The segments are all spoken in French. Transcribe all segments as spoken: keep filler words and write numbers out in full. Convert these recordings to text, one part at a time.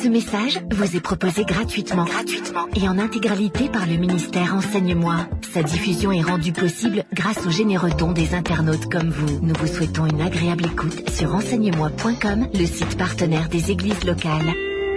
Ce message vous est proposé gratuitement, gratuitement et en intégralité par le ministère Enseigne-moi. Sa diffusion est rendue possible grâce aux généreux dons des internautes comme vous. Nous vous souhaitons une agréable écoute sur enseigne moi point com, le site partenaire des églises locales.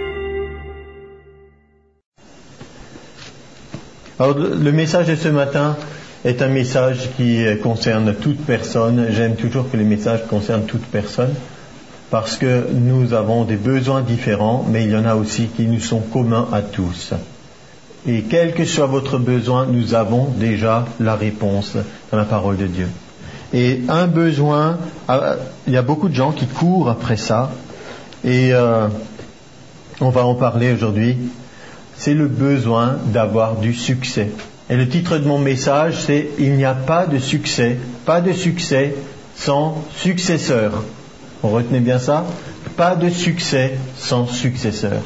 Alors, le message de ce matin est un message qui concerne toute personne. J'aime toujours que les messages concernent toute personne, parce que nous avons des besoins différents, mais il y en a aussi qui nous sont communs à tous. Et quel que soit votre besoin, nous avons déjà la réponse dans la parole de Dieu. Et un besoin, il y a beaucoup de gens qui courent après ça, et euh, on va en parler aujourd'hui, c'est le besoin d'avoir du succès. Et le titre de mon message, c'est « Il n'y a pas de succès, pas de succès sans successeur ». On retenait bien ça? Pas de succès sans successeur.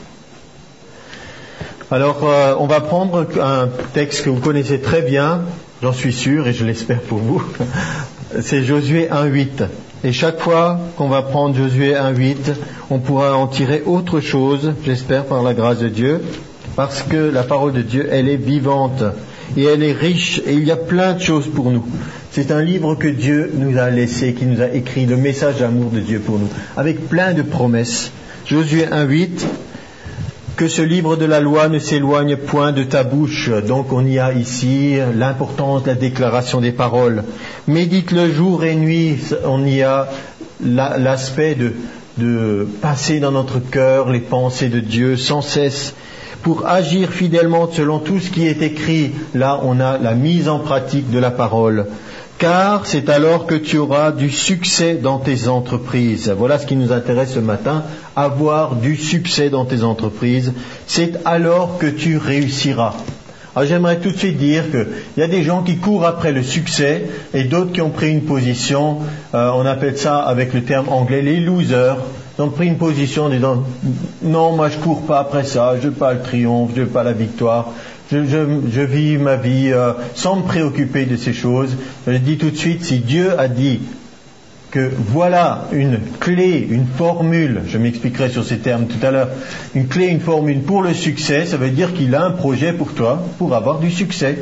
Alors, euh, on va prendre un texte que vous connaissez très bien, j'en suis sûr et je l'espère pour vous. C'est Josué un huit. Et chaque fois qu'on va prendre Josué un huit, on pourra en tirer autre chose, j'espère par la grâce de Dieu, parce que la parole de Dieu, elle est vivante et elle est riche et il y a plein de choses pour nous. C'est un livre que Dieu nous a laissé, qui nous a écrit, le message d'amour de Dieu pour nous, avec plein de promesses. Josué un huit, que ce livre de la loi ne s'éloigne point de ta bouche. Donc on y a ici l'importance de la déclaration des paroles. Médite-le jour et nuit, on y a l'aspect de, de passer dans notre cœur les pensées de Dieu sans cesse, pour agir fidèlement selon tout ce qui est écrit. Là, on a la mise en pratique de la parole. Car c'est alors que tu auras du succès dans tes entreprises. Voilà ce qui nous intéresse ce matin, avoir du succès dans tes entreprises. C'est alors que tu réussiras. Alors j'aimerais tout de suite dire qu'il y a des gens qui courent après le succès et d'autres qui ont pris une position, euh, on appelle ça avec le terme anglais les losers. Ils ont pris une position en disant non, moi je cours pas après ça, je veux pas le triomphe, je veux pas la victoire. Je, je, je vis ma vie euh, sans me préoccuper de ces choses. Je dis tout de suite, si Dieu a dit que voilà une clé, une formule, je m'expliquerai sur ces termes tout à l'heure, une clé, une formule pour le succès, ça veut dire qu'il a un projet pour toi pour avoir du succès.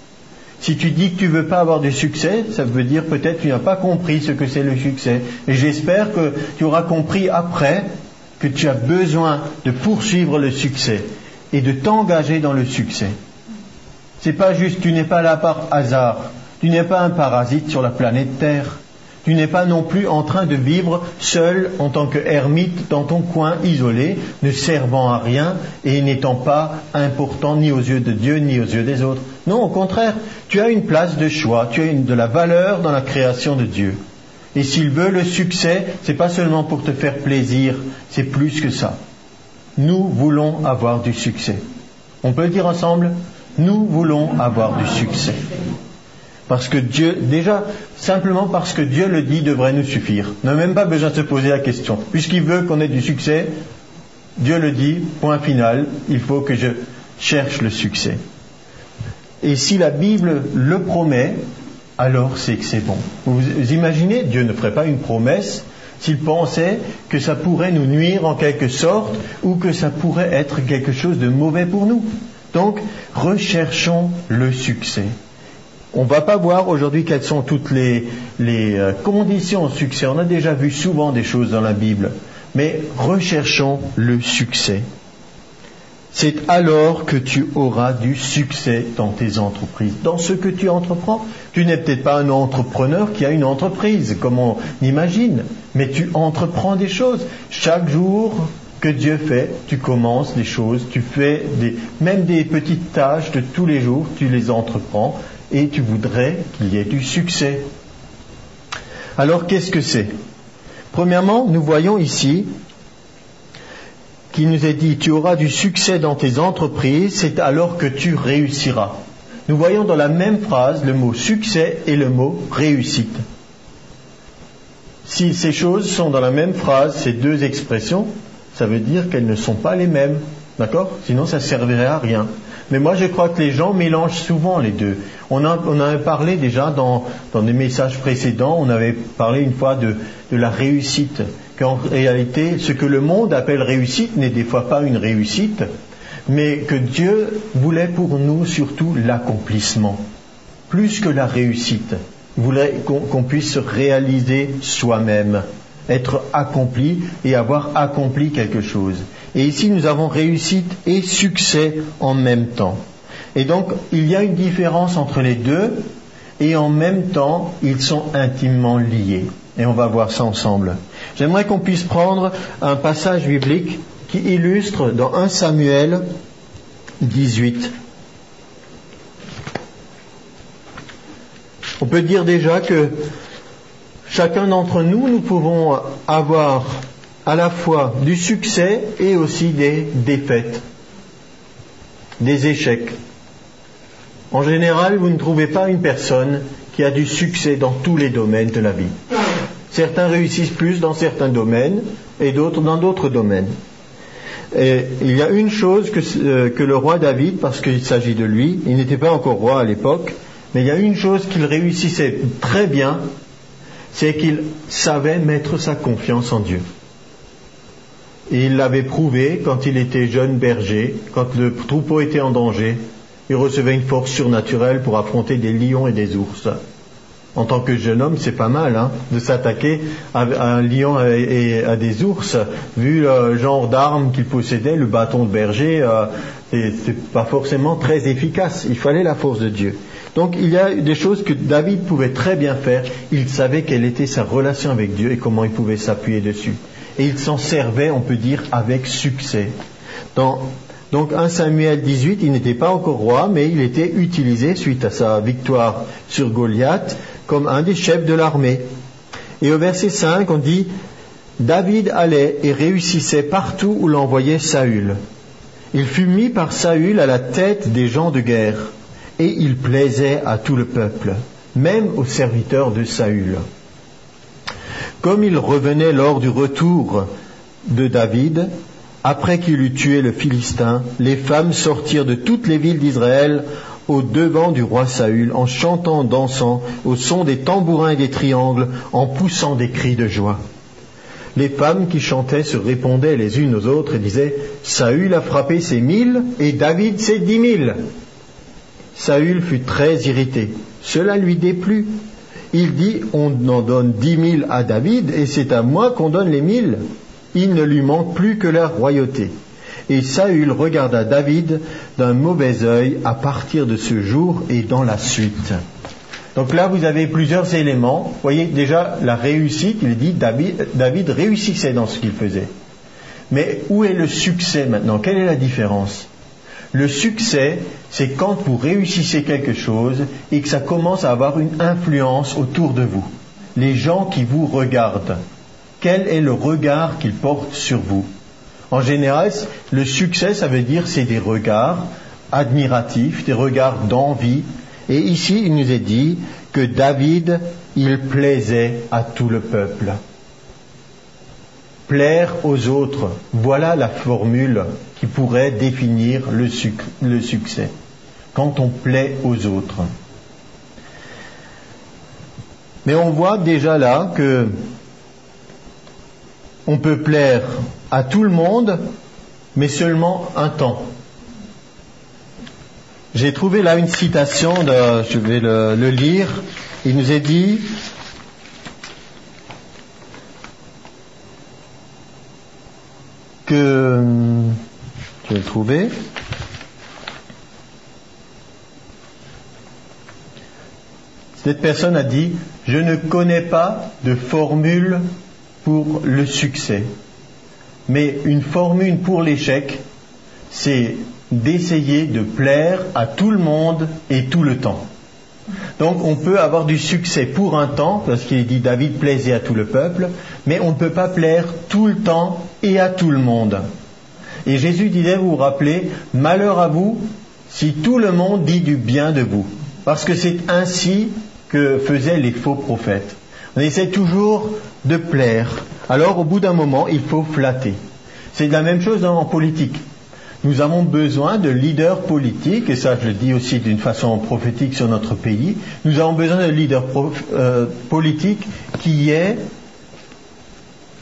Si tu dis que tu ne veux pas avoir du succès, ça veut dire peut-être que tu n'as pas compris ce que c'est le succès. Et j'espère que tu auras compris après que tu as besoin de poursuivre le succès et de t'engager dans le succès. C'est pas juste, tu n'es pas là par hasard. Tu n'es pas un parasite sur la planète Terre. Tu n'es pas non plus en train de vivre seul en tant qu'ermite dans ton coin isolé, ne servant à rien et n'étant pas important ni aux yeux de Dieu ni aux yeux des autres. Non, au contraire, tu as une place de choix, tu as une, de la valeur dans la création de Dieu. Et s'il veut le succès, c'est pas seulement pour te faire plaisir, c'est plus que ça. Nous voulons avoir du succès. On peut le dire ensemble? Nous voulons avoir du succès. Parce que Dieu, déjà, simplement parce que Dieu le dit, devrait nous suffire. On n'a même pas besoin de se poser la question. Puisqu'il veut qu'on ait du succès, Dieu le dit, point final, il faut que je cherche le succès. Et si la Bible le promet, alors c'est que c'est bon. Vous imaginez, Dieu ne ferait pas une promesse s'il pensait que ça pourrait nous nuire en quelque sorte ou que ça pourrait être quelque chose de mauvais pour nous. Donc, recherchons le succès. On ne va pas voir aujourd'hui quelles sont toutes les, les conditions au succès. On a déjà vu souvent des choses dans la Bible. Mais recherchons le succès. C'est alors que tu auras du succès dans tes entreprises. Dans ce que tu entreprends, tu n'es peut-être pas un entrepreneur qui a une entreprise, comme on imagine, mais tu entreprends des choses. Chaque jour que Dieu fait, tu commences des choses, tu fais des, même des petites tâches de tous les jours, tu les entreprends et tu voudrais qu'il y ait du succès. Alors qu'est-ce que c'est? Premièrement, nous voyons ici qu'il nous est dit, tu auras du succès dans tes entreprises, c'est alors que tu réussiras. Nous voyons dans la même phrase le mot succès et le mot réussite. Si ces choses sont dans la même phrase, ces deux expressions, ça veut dire qu'elles ne sont pas les mêmes. D'accord? Sinon, ça ne servirait à rien. Mais moi, je crois que les gens mélangent souvent les deux. On, a, on avait parlé déjà dans, dans des messages précédents, on avait parlé une fois de, de la réussite. qu'en réalité, ce que le monde appelle réussite n'est des fois pas une réussite, mais que Dieu voulait pour nous surtout l'accomplissement, plus que la réussite. Il voulait qu'on, qu'on puisse se réaliser soi-même, être accompli et avoir accompli quelque chose. Et ici, nous avons réussite et succès en même temps. Et donc, il y a une différence entre les deux, et en même temps, ils sont intimement liés. Et on va voir ça ensemble. J'aimerais qu'on puisse prendre un passage biblique qui illustre dans premier Samuel dix-huit. On peut dire déjà que chacun d'entre nous, nous pouvons avoir à la fois du succès et aussi des défaites, des échecs. En général, vous ne trouvez pas une personne qui a du succès dans tous les domaines de la vie. Certains réussissent plus dans certains domaines et d'autres dans d'autres domaines. Et il y a une chose que, euh, que le roi David, parce qu'il s'agit de lui, il n'était pas encore roi à l'époque, mais il y a une chose qu'il réussissait très bien, c'est qu'il savait mettre sa confiance en Dieu. Et il l'avait prouvé quand il était jeune berger, quand le troupeau était en danger. Il recevait une force surnaturelle pour affronter des lions et des ours. En tant que jeune homme, c'est pas mal hein, de s'attaquer à, à un lion et à des ours. Vu le genre d'armes qu'il possédait, le bâton de berger, euh, c'est, c'est pas forcément très efficace. Il fallait la force de Dieu. Donc il y a des choses que David pouvait très bien faire. Il savait quelle était sa relation avec Dieu et comment il pouvait s'appuyer dessus. Et il s'en servait, on peut dire, avec succès. Dans Donc premier Samuel dix-huit, il n'était pas encore roi, mais il était utilisé suite à sa victoire sur Goliath comme un des chefs de l'armée. Et au verset cinq, on dit « David allait et réussissait partout où l'envoyait Saül. Il fut mis par Saül à la tête des gens de guerre, et il plaisait à tout le peuple, même aux serviteurs de Saül. Comme il revenait lors du retour de David, après qu'il eut tué le Philistin, les femmes sortirent de toutes les villes d'Israël au devant du roi Saül, en chantant, dansant, au son des tambourins et des triangles, en poussant des cris de joie. Les femmes qui chantaient se répondaient les unes aux autres et disaient « Saül a frappé ses mille et David ses dix mille. » Saül fut très irrité. Cela lui déplut. Il dit « On en donne dix mille à David et c'est à moi qu'on donne les mille. » Il ne lui manque plus que la royauté. Et Saül regarda David d'un mauvais œil à partir de ce jour et dans la suite. Donc là, vous avez plusieurs éléments. Vous voyez déjà la réussite, il dit David, David réussissait dans ce qu'il faisait. Mais où est le succès maintenant? Quelle est la différence? Le succès, c'est quand vous réussissez quelque chose et que ça commence à avoir une influence autour de vous. Les gens qui vous regardent. Quel est le regard qu'ils portent sur vous? En général, le succès, ça veut dire c'est des regards admiratifs, des regards d'envie. Et ici, il nous est dit que David, il plaisait à tout le peuple. Plaire aux autres, voilà la formule qui pourrait définir le, suc- le succès. Quand on plaît aux autres. Mais on voit déjà là que on peut plaire à tout le monde, mais seulement un temps. J'ai trouvé là une citation, de, je vais le, le lire. Il nous est dit que, je vais le trouver, cette personne a dit « Je ne connais pas de formule pour le succès. Mais une formule pour l'échec, c'est d'essayer de plaire à tout le monde et tout le temps. » Donc on peut avoir du succès pour un temps, parce qu'il est dit David plaisait à tout le peuple, mais on ne peut pas plaire tout le temps et à tout le monde. Et Jésus disait, vous vous rappelez, malheur à vous si tout le monde dit du bien de vous. Parce que c'est ainsi que faisaient les faux prophètes. On essaie toujours de plaire. Alors, au bout d'un moment, il faut flatter. C'est la même chose en politique. Nous avons besoin de leaders politiques, et ça je le dis aussi d'une façon prophétique sur notre pays, nous avons besoin de leaders prof, euh, politiques qui aient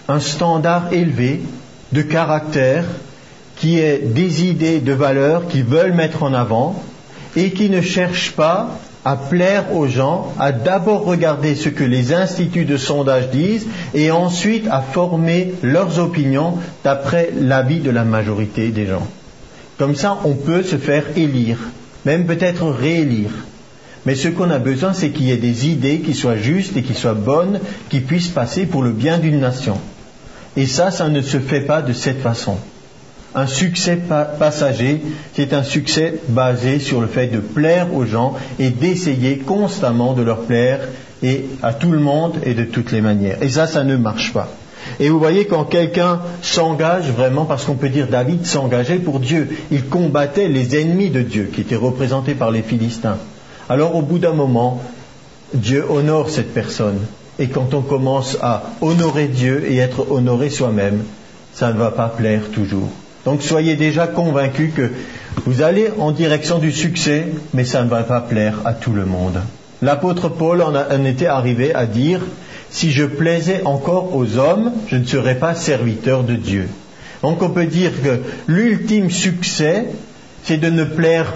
un standard élevé de caractère, qui est des idées de valeurs qu'ils veulent mettre en avant et qui ne cherchent pas à plaire aux gens, à d'abord regarder ce que les instituts de sondage disent et ensuite à former leurs opinions d'après l'avis de la majorité des gens. Comme ça, on peut se faire élire, même peut-être réélire. Mais ce qu'on a besoin, c'est qu'il y ait des idées qui soient justes et qui soient bonnes, qui puissent passer pour le bien d'une nation. Et ça, ça ne se fait pas de cette façon. Un succès passager, c'est un succès basé sur le fait de plaire aux gens et d'essayer constamment de leur plaire et à tout le monde et de toutes les manières. Et ça, ça ne marche pas. Et vous voyez, quand quelqu'un s'engage vraiment, parce qu'on peut dire David s'engageait pour Dieu, il combattait les ennemis de Dieu, qui étaient représentés par les Philistins. Alors au bout d'un moment, Dieu honore cette personne. Et quand on commence à honorer Dieu et être honoré soi-même, ça ne va pas plaire toujours. Donc soyez déjà convaincus que vous allez en direction du succès, mais ça ne va pas plaire à tout le monde. L'apôtre Paul en, a, en était arrivé à dire « Si je plaisais encore aux hommes, je ne serais pas serviteur de Dieu ». Donc on peut dire que l'ultime succès, c'est de ne plaire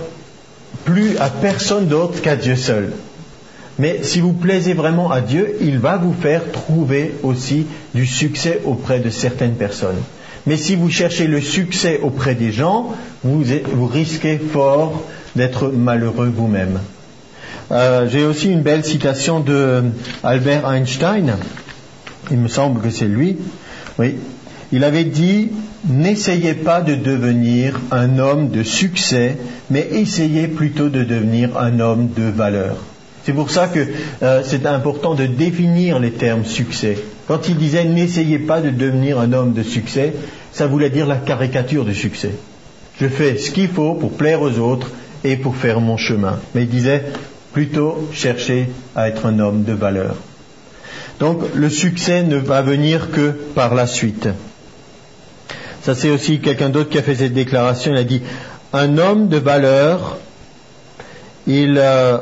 plus à personne d'autre qu'à Dieu seul. Mais si vous plaisez vraiment à Dieu, il va vous faire trouver aussi du succès auprès de certaines personnes. Mais si vous cherchez le succès auprès des gens, vous, vous risquez fort d'être malheureux vous-même. Euh, j'ai aussi une belle citation de Albert Einstein. Il me semble que c'est lui. Oui. Il avait dit « N'essayez pas de devenir un homme de succès, mais essayez plutôt de devenir un homme de valeur. » C'est pour ça que euh, c'est important de définir les termes succès. Quand il disait « N'essayez pas de devenir un homme de succès », ça voulait dire la caricature du succès. Je fais ce qu'il faut pour plaire aux autres et pour faire mon chemin. Mais il disait plutôt chercher à être un homme de valeur. Donc le succès ne va venir que par la suite. Ça, c'est aussi quelqu'un d'autre qui a fait cette déclaration. Il a dit « Un homme de valeur, il, euh,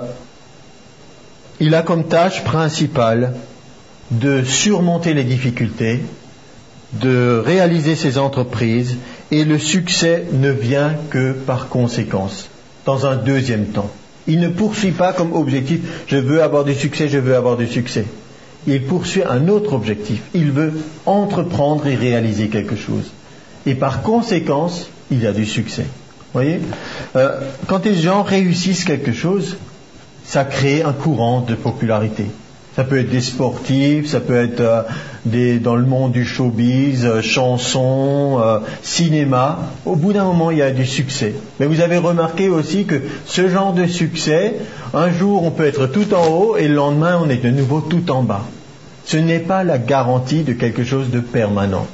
il a comme tâche principale de surmonter les difficultés, de réaliser ses entreprises, et le succès ne vient que par conséquence, dans un deuxième temps. Il ne poursuit pas comme objectif « je veux avoir du succès, je veux avoir du succès ». Il poursuit un autre objectif. Il veut entreprendre et réaliser quelque chose. Et par conséquence, il y a du succès. Vous voyez, euh, quand les gens réussissent quelque chose, ça crée un courant de popularité. Ça peut être des sportifs, ça peut être euh, des, dans le monde du showbiz, euh, chansons, euh, cinéma. Au bout d'un moment, il y a du succès. Mais vous avez remarqué aussi que ce genre de succès, un jour on peut être tout en haut et le lendemain on est de nouveau tout en bas. Ce n'est pas la garantie de quelque chose de permanent.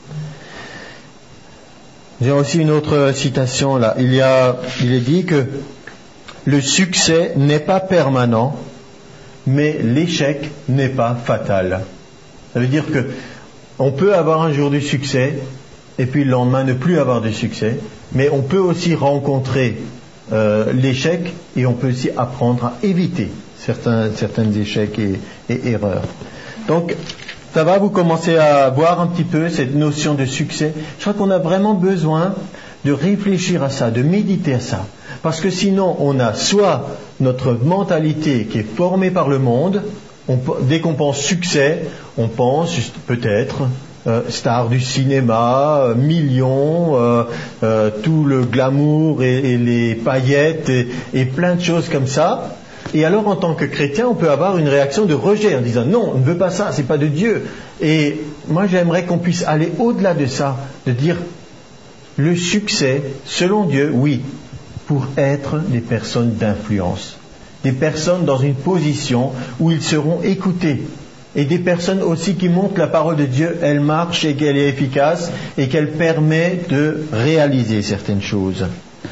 J'ai aussi une autre citation là. Il y a, il est dit que le succès n'est pas permanent, mais l'échec n'est pas fatal. Ça veut dire que on peut avoir un jour du succès et puis le lendemain ne plus avoir de succès, mais on peut aussi rencontrer euh, l'échec et on peut aussi apprendre à éviter certains, certains échecs et, et erreurs. Donc, ça va, vous commencer à voir un petit peu cette notion de succès. Je crois qu'on a vraiment besoin de réfléchir à ça, de méditer à ça. Parce que sinon, on a soit notre mentalité qui est formée par le monde, on, dès qu'on pense succès, on pense peut-être euh, star du cinéma, euh, millions, euh, euh, tout le glamour et, et les paillettes et, et plein de choses comme ça. Et alors, en tant que chrétien, on peut avoir une réaction de rejet en disant non, on ne veut pas ça, c'est pas de Dieu. Et moi, j'aimerais qu'on puisse aller au-delà de ça, de dire le succès, selon Dieu, oui, pour être des personnes d'influence, des personnes dans une position où ils seront écoutés, et des personnes aussi qui montrent la parole de Dieu, elle marche et qu'elle est efficace et qu'elle permet de réaliser certaines choses.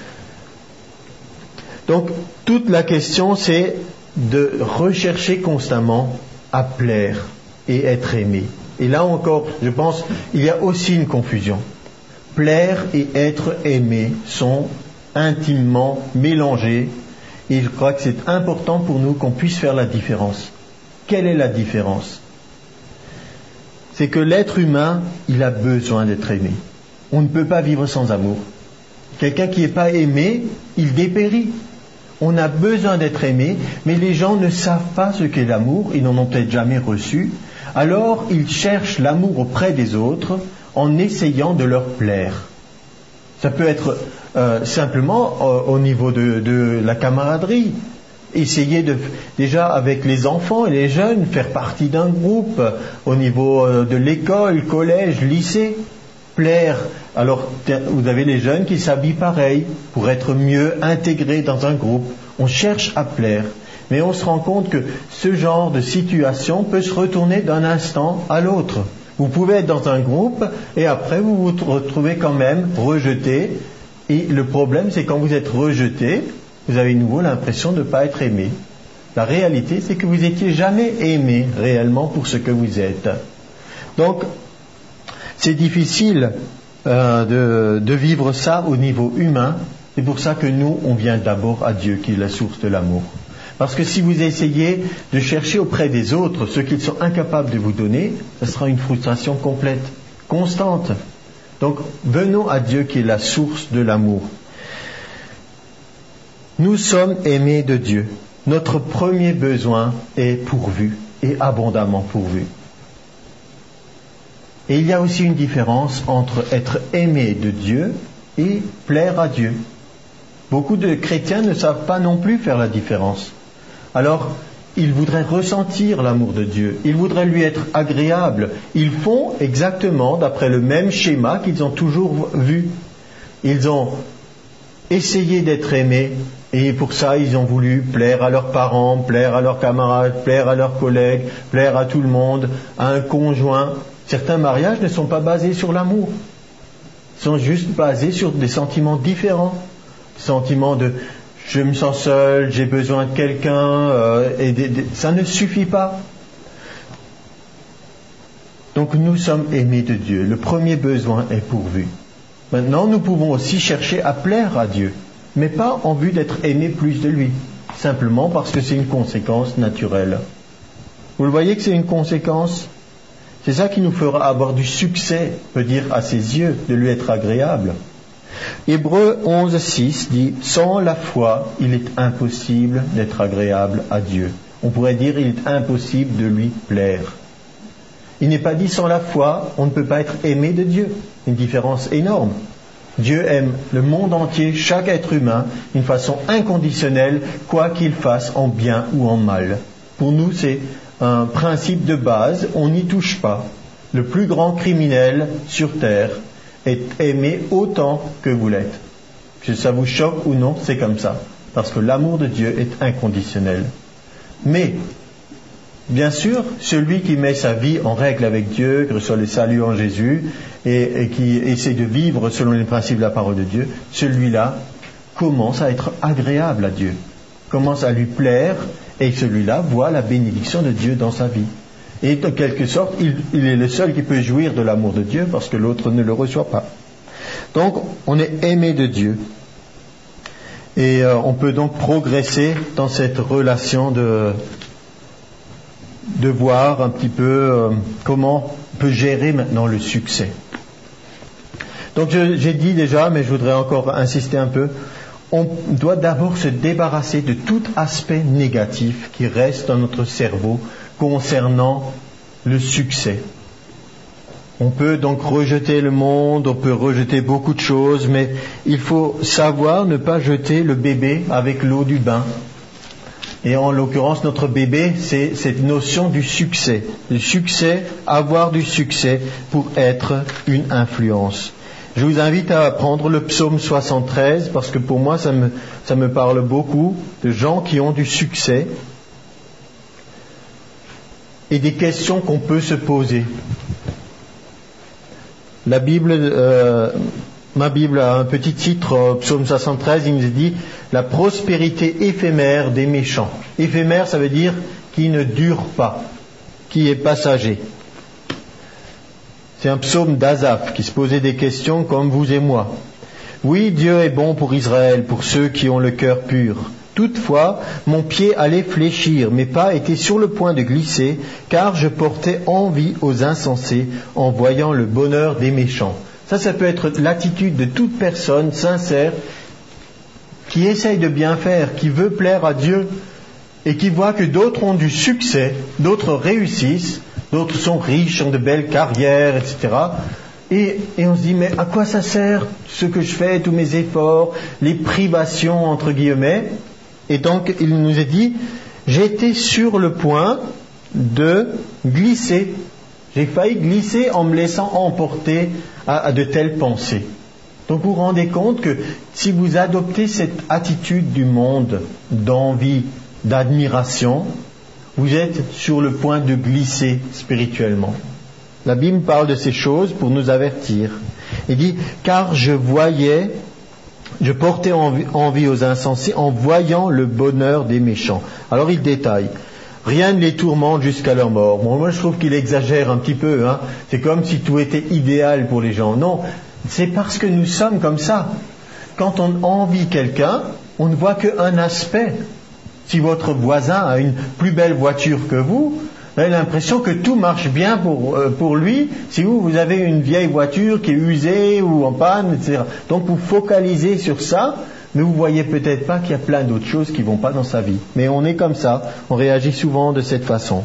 Donc, toute la question, c'est de rechercher constamment à plaire et être aimé. Et là encore, je pense, il y a aussi une confusion. Plaire et être aimé sont intimement mélangés et je crois que c'est important pour nous qu'on puisse faire la différence. Quelle est la différence ? c'est que l'être humain, il a besoin d'être aimé. On ne peut pas vivre sans amour. Quelqu'un qui n'est pas aimé, il dépérit. On a besoin d'être aimé, mais les gens ne savent pas ce qu'est l'amour, ils n'en ont peut-être jamais reçu. Alors, ils cherchent l'amour auprès des autres en essayant de leur plaire. Ça peut être euh, simplement euh, au niveau de, de la camaraderie. Essayer de, déjà avec les enfants et les jeunes, faire partie d'un groupe au niveau euh, de l'école, collège, lycée. Plaire. Alors, vous avez les jeunes qui s'habillent pareil pour être mieux intégrés dans un groupe. On cherche à plaire. Mais on se rend compte que ce genre de situation peut se retourner d'un instant à l'autre. Vous pouvez être dans un groupe et après vous vous retrouvez quand même rejeté. Et le problème, c'est quand vous êtes rejeté, vous avez de nouveau l'impression de ne pas être aimé. La réalité, c'est que vous n'étiez jamais aimé réellement pour ce que vous êtes. Donc, c'est difficile euh, de, de vivre ça au niveau humain. C'est pour ça que nous, on vient d'abord à Dieu, qui est la source de l'amour. Parce que si vous essayez de chercher auprès des autres ce qu'ils sont incapables de vous donner, ce sera une frustration complète, constante. Donc, venons à Dieu, qui est la source de l'amour. Nous sommes aimés de Dieu. Notre premier besoin est pourvu, et abondamment pourvu. Et il y a aussi une différence entre être aimé de Dieu et plaire à Dieu. Beaucoup de chrétiens ne savent pas non plus faire la différence. Alors, ils voudraient ressentir l'amour de Dieu, ils voudraient lui être agréables. Ils font exactement d'après le même schéma qu'ils ont toujours vu. Ils ont essayé d'être aimés et pour ça, ils ont voulu plaire à leurs parents, plaire à leurs camarades, plaire à leurs collègues, plaire à tout le monde, à un conjoint. Certains mariages ne sont pas basés sur l'amour. Ils sont juste basés sur des sentiments différents. Des sentiments de « je me sens seul, j'ai besoin de quelqu'un euh, », et des, des, ça ne suffit pas. Donc nous sommes aimés de Dieu. Le premier besoin est pourvu. Maintenant, nous pouvons aussi chercher à plaire à Dieu, mais pas en vue d'être aimés plus de lui, simplement parce que c'est une conséquence naturelle. Vous le voyez que c'est une conséquence ? C'est ça qui nous fera avoir du succès, peut dire à ses yeux, de lui être agréable. Hébreux onze, six dit « Sans la foi, il est impossible d'être agréable à Dieu. » On pourrait dire « Il est impossible de lui plaire. » Il n'est pas dit « Sans la foi, on ne peut pas être aimé de Dieu. » Une différence énorme. Dieu aime le monde entier, chaque être humain, d'une façon inconditionnelle, quoi qu'il fasse en bien ou en mal. Pour nous, c'est un principe de base, on n'y touche pas. Le plus grand criminel sur terre est aimé autant que vous l'êtes. Que ça vous choque ou non, c'est comme ça. Parce que l'amour de Dieu est inconditionnel. Mais, bien sûr, celui qui met sa vie en règle avec Dieu, qui reçoit le salut en Jésus, et, et qui essaie de vivre selon les principes de la parole de Dieu, celui-là commence à être agréable à Dieu, commence à lui plaire, et celui-là voit la bénédiction de Dieu dans sa vie. Et de quelque sorte, il, il est le seul qui peut jouir de l'amour de Dieu parce que l'autre ne le reçoit pas. Donc, on est aimé de Dieu. Et euh, on peut donc progresser dans cette relation de, de voir un petit peu euh, comment on peut gérer maintenant le succès. Donc, je, j'ai dit déjà, mais je voudrais encore insister un peu. On doit d'abord se débarrasser de tout aspect négatif qui reste dans notre cerveau concernant le succès. On peut donc rejeter le monde, on peut rejeter beaucoup de choses, mais il faut savoir ne pas jeter le bébé avec l'eau du bain. Et en l'occurrence, notre bébé, c'est cette notion du succès. Le succès, avoir du succès pour être une influence. Je vous invite à prendre le psaume soixante-treize parce que pour moi ça me, ça me parle beaucoup de gens qui ont du succès et des questions qu'on peut se poser. La Bible, euh, ma Bible a un petit titre, psaume soixante-treize, il nous dit la prospérité éphémère des méchants. Éphémère, ça veut dire qui ne dure pas, qui est passager. C'est un psaume d'Asaph qui se posait des questions comme vous et moi. Oui, Dieu est bon pour Israël, pour ceux qui ont le cœur pur. Toutefois, mon pied allait fléchir, mes pas étaient sur le point de glisser, car je portais envie aux insensés en voyant le bonheur des méchants. Ça, ça peut être l'attitude de toute personne sincère qui essaye de bien faire, qui veut plaire à Dieu et qui voit que d'autres ont du succès, d'autres réussissent, d'autres sont riches, ont de belles carrières, et cetera. Et, et on se dit, mais à quoi ça sert ce que je fais, tous mes efforts, les privations, entre guillemets. Et donc, il nous est dit, j'étais sur le point de glisser. J'ai failli glisser en me laissant emporter à, à de telles pensées. Donc, vous vous rendez compte que si vous adoptez cette attitude du monde d'envie, d'admiration, vous êtes sur le point de glisser spirituellement. La Bible parle de ces choses pour nous avertir. Il dit, car je voyais, je portais envie, envie aux insensés en voyant le bonheur des méchants. Alors il détaille, rien ne les tourmente jusqu'à leur mort. Bon, moi je trouve qu'il exagère un petit peu, hein. C'est comme si tout était idéal pour les gens. Non, c'est parce que nous sommes comme ça. Quand on envie quelqu'un, on ne voit qu'un aspect. Si votre voisin a une plus belle voiture que vous, vous avez l'impression que tout marche bien pour, euh, pour lui. Si vous, vous avez une vieille voiture qui est usée ou en panne, et cetera. Donc vous focalisez sur ça, mais vous voyez peut-être pas qu'il y a plein d'autres choses qui vont pas dans sa vie. Mais on est comme ça, on réagit souvent de cette façon.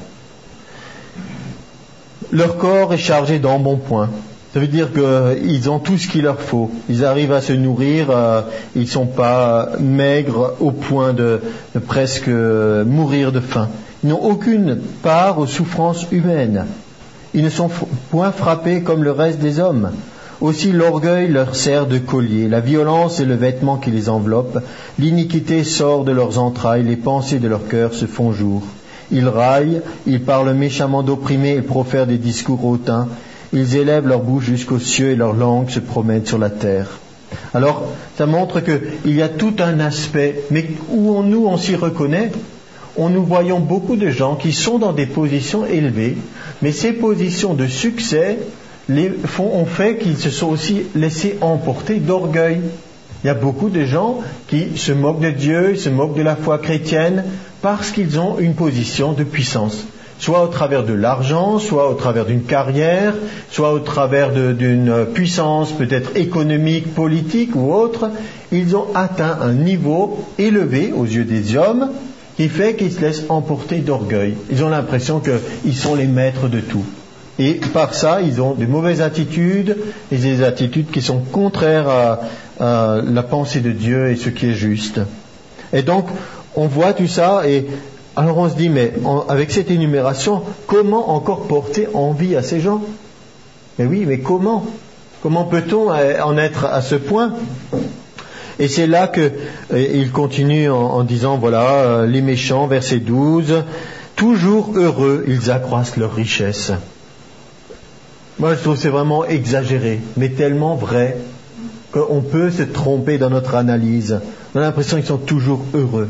Leur corps est chargé d'embonpoint. Ça veut dire qu'ils ont tout ce qu'il leur faut. Ils arrivent à se nourrir, euh, ils ne sont pas maigres au point de, de presque mourir de faim. Ils n'ont aucune part aux souffrances humaines. Ils ne sont point frappés comme le reste des hommes. Aussi l'orgueil leur sert de collier, la violence est le vêtement qui les enveloppe, l'iniquité sort de leurs entrailles, les pensées de leur cœur se font jour. Ils raillent, ils parlent méchamment d'opprimés et profèrent des discours hautains. Ils élèvent leur bouche jusqu'aux cieux et leur langue se promène sur la terre. Alors, ça montre qu'il y a tout un aspect, mais où on, nous on s'y reconnaît. On nous voyons beaucoup de gens qui sont dans des positions élevées, mais ces positions de succès les font, ont fait qu'ils se sont aussi laissés emporter d'orgueil. Il y a beaucoup de gens qui se moquent de Dieu, ils se moquent de la foi chrétienne, parce qu'ils ont une position de puissance. Soit au travers de l'argent, soit au travers d'une carrière, soit au travers de, d'une puissance peut-être économique, politique ou autre. Ils ont atteint un niveau élevé aux yeux des hommes, qui fait qu'ils se laissent emporter d'orgueil. Ils ont l'impression qu'ils sont les maîtres de tout. Et par ça, ils ont des mauvaises attitudes, et des attitudes qui sont contraires à, à la pensée de Dieu et ce qui est juste. Et donc, on voit tout ça, et alors on se dit, mais en, avec cette énumération, comment encore porter envie à ces gens ? Mais oui, mais comment ? Comment peut-on en être à ce point ? Et c'est là que euh, il continue en, en disant, voilà, euh, les méchants, verset douze, toujours heureux, ils accroissent leur richesse. Moi, je trouve que c'est vraiment exagéré, mais tellement vrai qu'on peut se tromper dans notre analyse. On a l'impression qu'ils sont toujours heureux.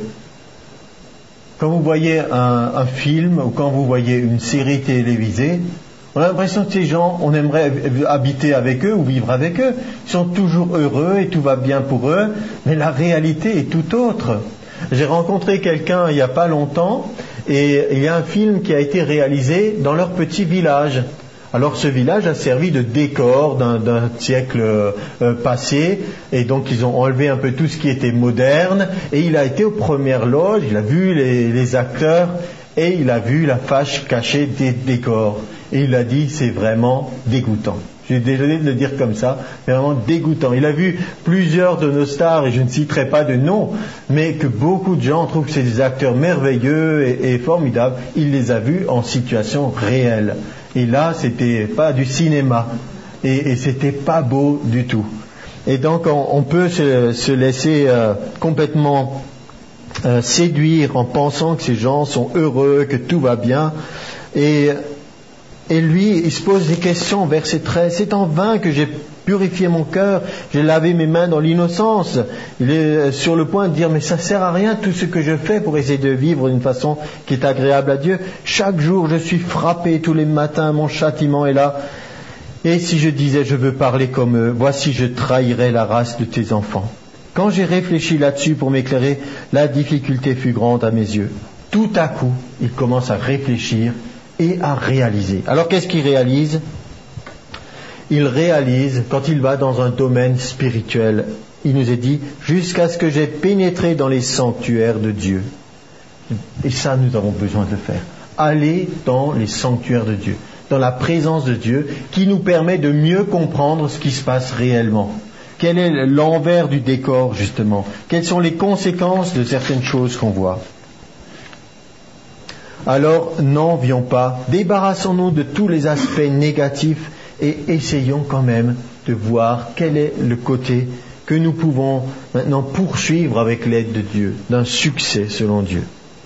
Quand vous voyez un, un film ou quand vous voyez une série télévisée, on a l'impression que ces gens, on aimerait habiter avec eux ou vivre avec eux. Ils sont toujours heureux et tout va bien pour eux, mais la réalité est tout autre. J'ai rencontré quelqu'un il n'y a pas longtemps et il y a un film qui a été réalisé dans leur petit village. Alors ce village a servi de décor d'un, d'un siècle euh, passé, et donc ils ont enlevé un peu tout ce qui était moderne, et il a été aux premières loges, il a vu les, les acteurs, et il a vu la fâche cachée des décors. Et il a dit, c'est vraiment dégoûtant. Je suis désolé de le dire comme ça, c'est vraiment dégoûtant. Il a vu plusieurs de nos stars, et je ne citerai pas de nom, mais que beaucoup de gens trouvent que c'est des acteurs merveilleux et, et formidables. Il les a vus en situation réelle. Et là, c'était pas du cinéma. Et, et c'était pas beau du tout. Et donc, on, on peut se, se laisser euh, complètement euh, séduire en pensant que ces gens sont heureux, que tout va bien. Et, et lui, il se pose des questions, verset treize. C'est en vain que j'ai purifié mon cœur, j'ai lavé mes mains dans l'innocence. Il est sur le point de dire, mais ça sert à rien tout ce que je fais pour essayer de vivre d'une façon qui est agréable à Dieu. Chaque jour, je suis frappé, tous les matins, mon châtiment est là. Et si je disais, je veux parler comme eux, voici, je trahirais la race de tes enfants. Quand j'ai réfléchi là-dessus pour m'éclairer, la difficulté fut grande à mes yeux. Tout à coup, il commence à réfléchir et à réaliser. Alors qu'est-ce qu'il réalise ? Il réalise quand il va dans un domaine spirituel. Il nous est dit, jusqu'à ce que j'ai pénétré dans les sanctuaires de Dieu. Et ça, nous avons besoin de le faire. Aller dans les sanctuaires de Dieu, dans la présence de Dieu, qui nous permet de mieux comprendre ce qui se passe réellement. Quel est l'envers du décor, justement ? Quelles sont les conséquences de certaines choses qu'on voit ? Alors, n'envions pas, débarrassons-nous de tous les aspects négatifs et essayons quand même de voir quel est le côté que nous pouvons maintenant poursuivre avec l'aide de Dieu, d'un succès selon Dieu.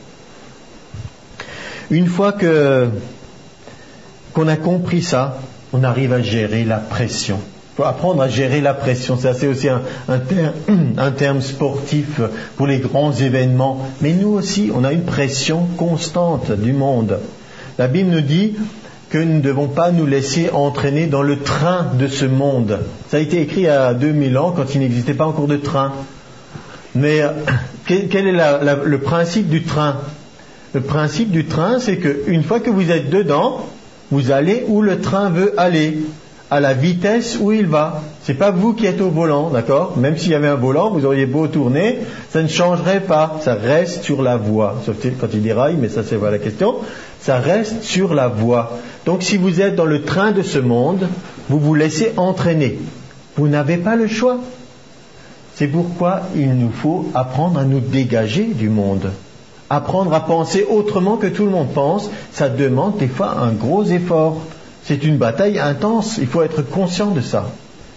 Une fois que qu'on a compris ça, on arrive à gérer la pression. Il faut apprendre à gérer la pression. C'est assez aussi un, un, terme, un terme sportif pour les grands événements. Mais nous aussi, on a une pression constante du monde. La Bible nous dit que nous ne devons pas nous laisser entraîner dans le train de ce monde. Ça a été écrit il y a deux mille ans, quand il n'existait pas encore de train. Mais quel, quel est la, la, le principe du train ? Le principe du train, c'est qu'une fois que vous êtes dedans, vous allez où le train veut aller, à la vitesse où il va. C'est pas vous qui êtes au volant, d'accord ? Même s'il y avait un volant, vous auriez beau tourner, ça ne changerait pas. Ça reste sur la voie. Sauf quand il déraille, mais ça c'est pas la question. Ça reste sur la voie. Donc si vous êtes dans le train de ce monde, vous vous laissez entraîner. Vous n'avez pas le choix. C'est pourquoi il nous faut apprendre à nous dégager du monde. Apprendre à penser autrement que tout le monde pense, ça demande des fois un gros effort. C'est une bataille intense, il faut être conscient de ça.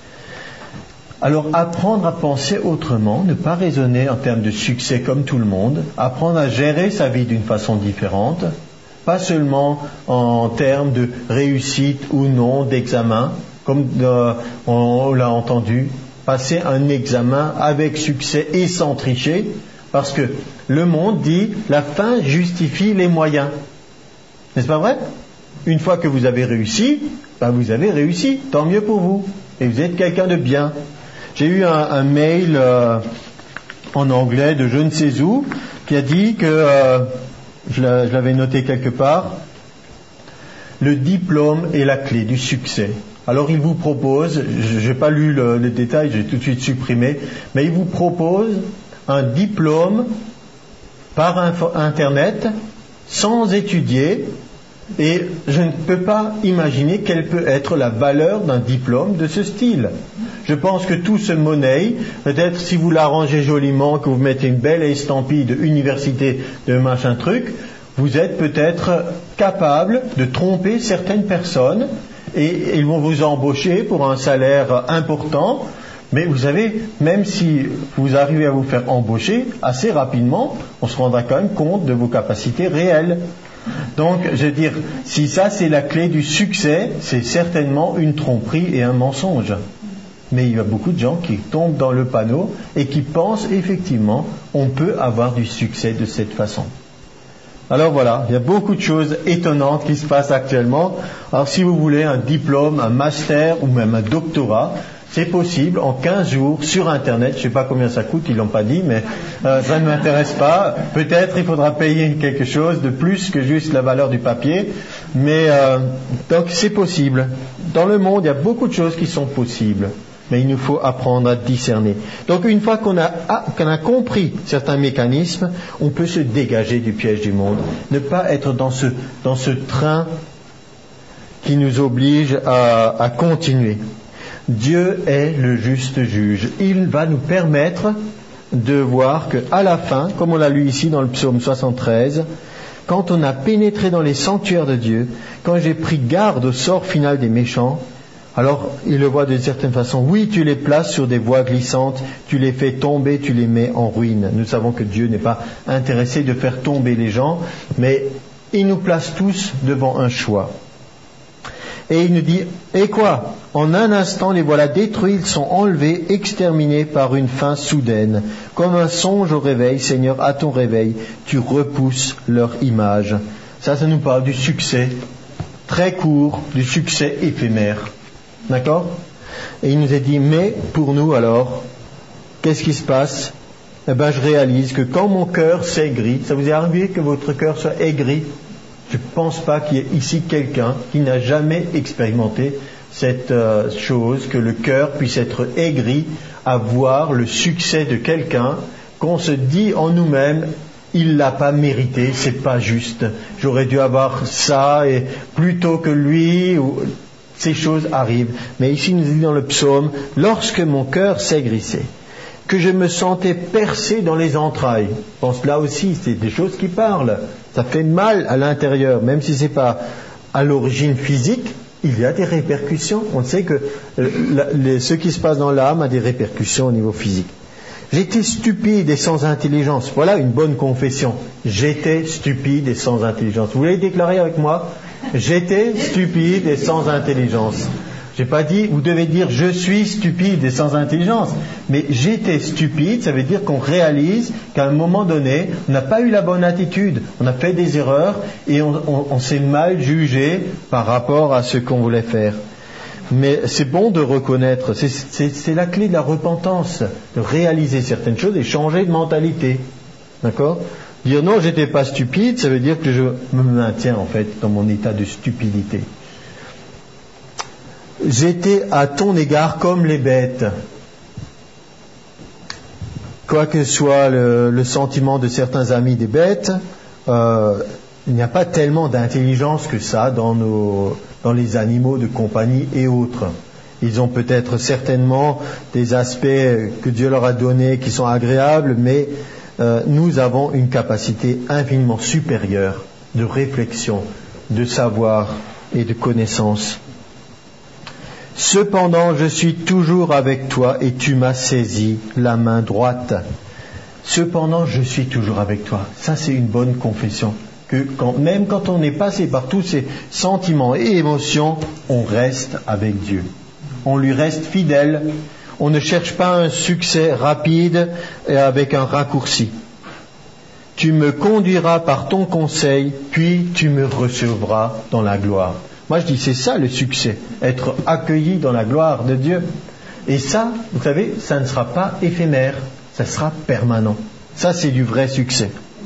Alors apprendre à penser autrement, ne pas raisonner en termes de succès comme tout le monde, apprendre à gérer sa vie d'une façon différente, pas seulement en termes de réussite ou non d'examen, comme euh, on l'a entendu, passer un examen avec succès et sans tricher, parce que le monde dit la fin justifie les moyens. N'est-ce pas vrai ? Une fois que vous avez réussi, ben vous avez réussi, tant mieux pour vous. Et vous êtes quelqu'un de bien. J'ai eu un, un mail euh, en anglais de je ne sais où qui a dit que, euh, je l'avais noté quelque part, le diplôme est la clé du succès. Alors il vous propose, je n'ai pas lu le, le détail, j'ai tout de suite supprimé, mais il vous propose un diplôme par info, Internet, sans étudier, et je ne peux pas imaginer quelle peut être la valeur d'un diplôme de ce style. Je pense que tout se monnaie, peut-être si vous l'arrangez joliment, que vous mettez une belle estampille de université, de machin truc, vous êtes peut-être capable de tromper certaines personnes, et ils vont vous embaucher pour un salaire important. Mais vous savez, même si vous arrivez à vous faire embaucher, assez rapidement, on se rendra quand même compte de vos capacités réelles. Donc, je veux dire, si ça c'est la clé du succès, c'est certainement une tromperie et un mensonge. Mais il y a beaucoup de gens qui tombent dans le panneau et qui pensent effectivement on peut avoir du succès de cette façon. Alors voilà, il y a beaucoup de choses étonnantes qui se passent actuellement. Alors si vous voulez un diplôme, un master ou même un doctorat, c'est possible en quinze jours sur Internet. Je ne sais pas combien ça coûte, ils l'ont pas dit, mais euh, ça ne m'intéresse pas. Peut-être il faudra payer quelque chose de plus que juste la valeur du papier. Mais euh, donc c'est possible. Dans le monde, il y a beaucoup de choses qui sont possibles. Mais il nous faut apprendre à discerner. Donc une fois qu'on a, qu'on a compris certains mécanismes, on peut se dégager du piège du monde. Ne pas être dans ce, dans ce train qui nous oblige à, à continuer. Dieu est le juste juge. Il va nous permettre de voir qu'à la fin, comme on l'a lu ici dans le psaume soixante-treize, quand on a pénétré dans les sanctuaires de Dieu, quand j'ai pris garde au sort final des méchants, alors il le voit d'une certaine façon. Oui, tu les places sur des voies glissantes, tu les fais tomber, tu les mets en ruine. Nous savons que Dieu n'est pas intéressé de faire tomber les gens, mais il nous place tous devant un choix. Et il nous dit, et quoi ? En un instant, les voilà détruits, ils sont enlevés, exterminés par une fin soudaine. Comme un songe au réveil, Seigneur, à ton réveil, tu repousses leur image. Ça, ça nous parle du succès très court, du succès éphémère. D'accord ? Et il nous a dit, mais pour nous alors, qu'est-ce qui se passe? Eh ben, je réalise que quand mon cœur s'aigrit, ça vous est arrivé que votre cœur soit aigri? Je ne pense pas qu'il y ait ici quelqu'un qui n'a jamais expérimenté cette euh, chose, que le cœur puisse être aigri à voir le succès de quelqu'un, qu'on se dit en nous-mêmes, il l'a pas mérité, c'est pas juste, j'aurais dû avoir ça et plutôt que lui, ou ces choses arrivent. Mais ici, il nous dit dans le psaume, lorsque mon cœur s'aigrissait, que je me sentais percé dans les entrailles. Je pense là aussi, c'est des choses qui parlent. Ça fait mal à l'intérieur, même si c'est pas à l'origine physique, il y a des répercussions. On sait que euh, la, les, ce qui se passe dans l'âme a des répercussions au niveau physique. J'étais stupide et sans intelligence. Voilà une bonne confession. J'étais stupide et sans intelligence. Vous voulez déclarer avec moi? J'étais stupide et sans intelligence. J'ai pas dit, vous devez dire je suis stupide et sans intelligence. Mais j'étais stupide, ça veut dire qu'on réalise qu'à un moment donné, on n'a pas eu la bonne attitude, on a fait des erreurs et on, on, on s'est mal jugé par rapport à ce qu'on voulait faire. Mais c'est bon de reconnaître, c'est, c'est, c'est la clé de la repentance, de réaliser certaines choses et changer de mentalité. D'accord? Dire non, j'étais pas stupide, ça veut dire que je me maintiens en fait dans mon état de stupidité. J'étais à ton égard comme les bêtes. Quoi que soit le, le sentiment de certains amis des bêtes, euh, il n'y a pas tellement d'intelligence que ça dans, nos, dans les animaux de compagnie et autres. Ils ont peut-être certainement des aspects que Dieu leur a donnés qui sont agréables, mais euh, nous avons une capacité infiniment supérieure de réflexion, de savoir et de connaissance. Cependant, je suis toujours avec toi et tu m'as saisi la main droite. Cependant, je suis toujours avec toi. Ça, c'est une bonne confession. Que quand, même quand on est passé par tous ces sentiments et émotions, on reste avec Dieu. On lui reste fidèle. On ne cherche pas un succès rapide et avec un raccourci. Tu me conduiras par ton conseil, puis tu me recevras dans la gloire. Moi, je dis, c'est ça le succès, être accueilli dans la gloire de Dieu. Et ça, vous savez, ça ne sera pas éphémère, ça sera permanent. Ça, c'est du vrai succès.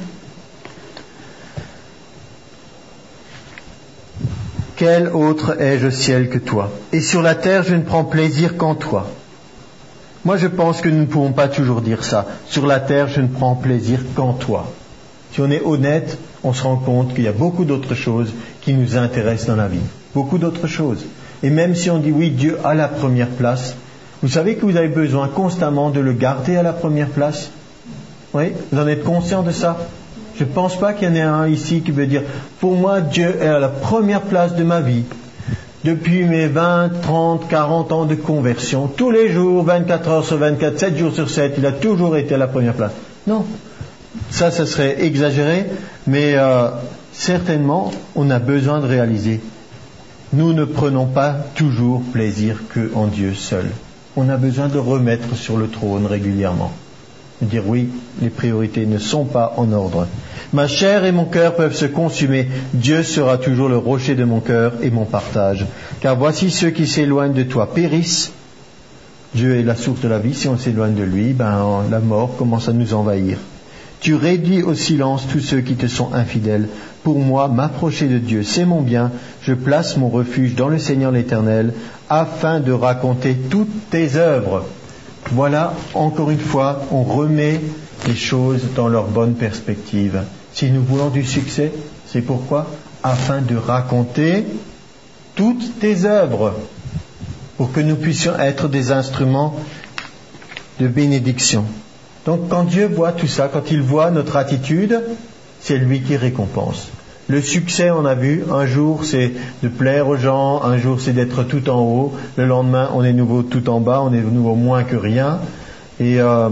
Quel autre ai-je au ciel que toi? Et sur la terre, je ne prends plaisir qu'en toi. Moi, je pense que nous ne pouvons pas toujours dire ça. Sur la terre, je ne prends plaisir qu'en toi. Si on est honnête, on se rend compte qu'il y a beaucoup d'autres choses qui nous intéressent dans la vie. Beaucoup d'autres choses. Et même si on dit oui, Dieu a la première place, vous savez que vous avez besoin constamment de le garder à la première place? Oui, vous en êtes conscient de ça? Je ne pense pas qu'il y en ait un ici qui veut dire pour moi, Dieu est à la première place de ma vie. Depuis mes vingt, trente, quarante ans de conversion, tous les jours, vingt-quatre heures sur vingt-quatre, sept jours sur sept, il a toujours été à la première place. Non. Ça, ça serait exagéré, mais euh, certainement, on a besoin de réaliser. Nous ne prenons pas toujours plaisir qu'en Dieu seul. On a besoin de remettre sur le trône régulièrement. De dire oui, les priorités ne sont pas en ordre. Ma chair et mon cœur peuvent se consumer. Dieu sera toujours le rocher de mon cœur et mon partage. Car voici ceux qui s'éloignent de toi périssent. Dieu est la source de la vie. Si on s'éloigne de lui, ben, la mort commence à nous envahir. Tu réduis au silence tous ceux qui te sont infidèles. Pour moi, m'approcher de Dieu, c'est mon bien. Je place mon refuge dans le Seigneur l'Éternel, afin de raconter toutes tes œuvres. Voilà, encore une fois, on remet les choses dans leur bonne perspective. Si nous voulons du succès, c'est pourquoi? Afin de raconter toutes tes œuvres, pour que nous puissions être des instruments de bénédiction. Donc quand Dieu voit tout ça, quand il voit notre attitude, c'est lui qui récompense. Le succès, on a vu, un jour c'est de plaire aux gens, un jour c'est d'être tout en haut, le lendemain on est nouveau tout en bas, on est de nouveau moins que rien. Et euh,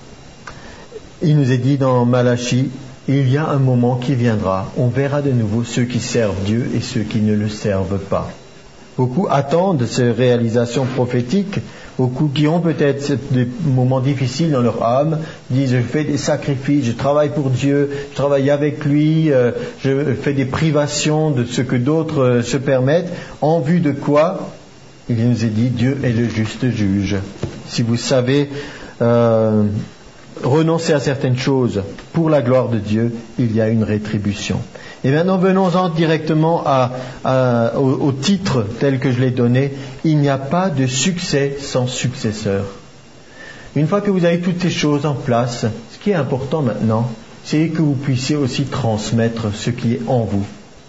il nous est dit dans Malachie, il y a un moment qui viendra, on verra de nouveau ceux qui servent Dieu et ceux qui ne le servent pas. Beaucoup attendent ces réalisations prophétiques. Beaucoup qui ont peut-être des moments difficiles dans leur âme, disent je fais des sacrifices, je travaille pour Dieu, je travaille avec lui, euh, je fais des privations de ce que d'autres euh, se permettent, en vue de quoi? Il nous est dit Dieu est le juste juge. Si vous savez euh, renoncer à certaines choses pour la gloire de Dieu, il y a une rétribution. Et maintenant, venons-en directement à, à, au, au titre tel que je l'ai donné. Il n'y a pas de succès sans successeur. Une fois que vous avez toutes ces choses en place, ce qui est important maintenant, c'est que vous puissiez aussi transmettre ce qui est en vous.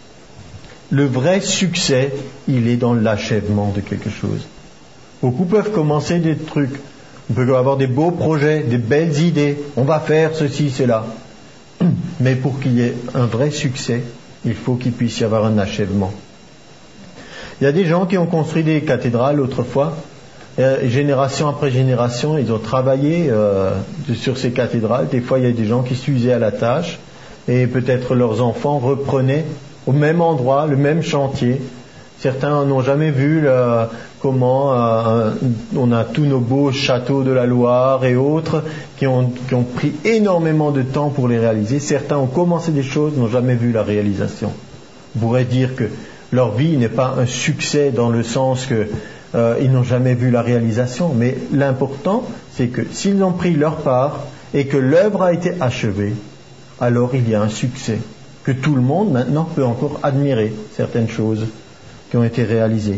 Le vrai succès, il est dans l'achèvement de quelque chose. Beaucoup peuvent commencer des trucs. On peut avoir des beaux projets, des belles idées. On va faire ceci, cela. Mais pour qu'il y ait un vrai succès, il faut qu'il puisse y avoir un achèvement. Il y a des gens qui ont construit des cathédrales autrefois. Euh, génération après génération, ils ont travaillé euh, sur ces cathédrales. Des fois, il y a des gens qui s'usaient à la tâche et peut-être leurs enfants reprenaient au même endroit, le même chantier. Certains n'ont jamais vu le, comment euh, on a tous nos beaux châteaux de la Loire et autres qui ont, qui ont pris énormément de temps pour les réaliser. Certains ont commencé des choses, n'ont jamais vu la réalisation. On pourrait dire que leur vie n'est pas un succès dans le sens que euh, ils n'ont jamais vu la réalisation, mais l'important, c'est que s'ils ont pris leur part et que l'œuvre a été achevée, alors il y a un succès. Que tout le monde maintenant peut encore admirer certaines choses qui ont été réalisées.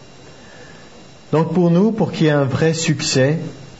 Donc pour nous, pour qu'il y ait un vrai succès,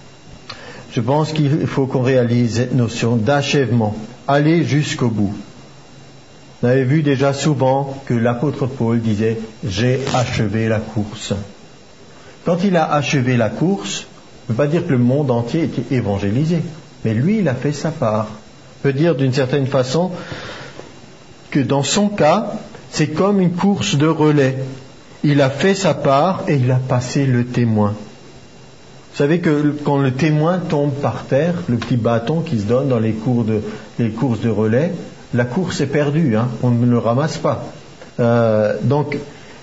je pense qu'il faut qu'on réalise cette notion d'achèvement, aller jusqu'au bout. Vous avez vu déjà souvent que l'apôtre Paul disait « j'ai achevé la course ». Quand il a achevé la course, on ne peut pas dire que le monde entier était évangélisé, mais lui, il a fait sa part. On peut dire d'une certaine façon que dans son cas, c'est comme une course de relais. Il a fait sa part et il a passé le témoin. Vous savez que quand le témoin tombe par terre, le petit bâton qui se donne dans les, cours de, les courses de relais, la course est perdue, hein, on ne le ramasse pas. Euh, donc,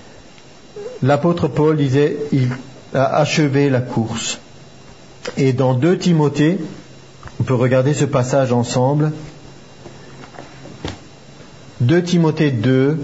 l'apôtre Paul disait, il a achevé la course. Et dans deux Timothée, on peut regarder ce passage ensemble. deux Timothée deux,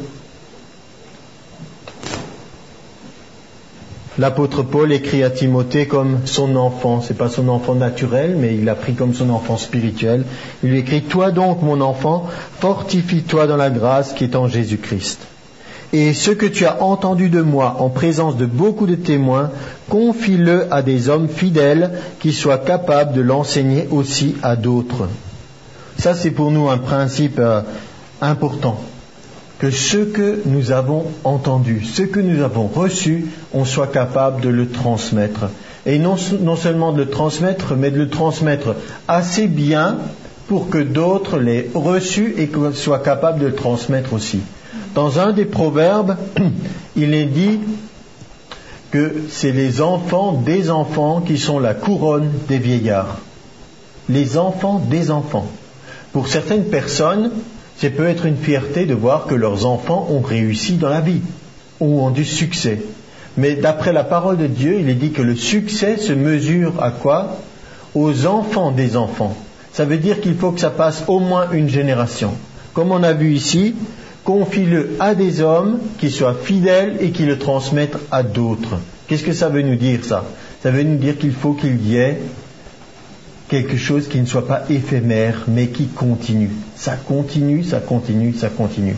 l'apôtre Paul écrit à Timothée comme son enfant. C'est pas son enfant naturel, mais il l'a pris comme son enfant spirituel. Il lui écrit « Toi donc, mon enfant, fortifie-toi dans la grâce qui est en Jésus-Christ. Et ce que tu as entendu de moi en présence de beaucoup de témoins, confie-le à des hommes fidèles qui soient capables de l'enseigner aussi à d'autres. » Ça, c'est pour nous un principe euh, important. Que ce que nous avons entendu, ce que nous avons reçu, on soit capable de le transmettre. Et non, non seulement de le transmettre, mais de le transmettre assez bien pour que d'autres l'aient reçu et soient capables de le transmettre aussi. Dans un des proverbes, il est dit que c'est les enfants des enfants qui sont la couronne des vieillards. Les enfants des enfants. Pour certaines personnes, ça peut être une fierté de voir que leurs enfants ont réussi dans la vie, ou ont du succès. Mais d'après la parole de Dieu, il est dit que le succès se mesure à quoi ? Aux enfants des enfants. Ça veut dire qu'il faut que ça passe au moins une génération. Comme on a vu ici, confie-le à des hommes qui soient fidèles et qui le transmettent à d'autres. Qu'est-ce que ça veut nous dire, ça ? Ça veut nous dire qu'il faut qu'il y ait quelque chose qui ne soit pas éphémère, mais qui continue. Ça continue, ça continue, ça continue.